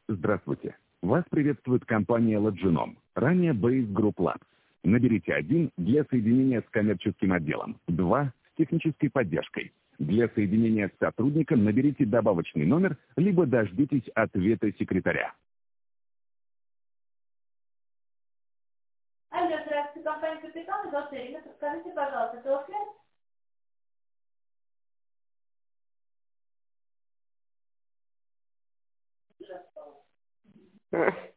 Здравствуйте. Вас приветствует компания Loginom, ранее Base Group Labs. Наберите 1 для соединения с коммерческим отделом, 2 с технической поддержкой. Для соединения с сотрудником наберите добавочный номер, либо дождитесь ответа секретаря. Алло, здравствуйте, компания Капитан, это Ирина. Подскажите, пожалуйста, это офлайн?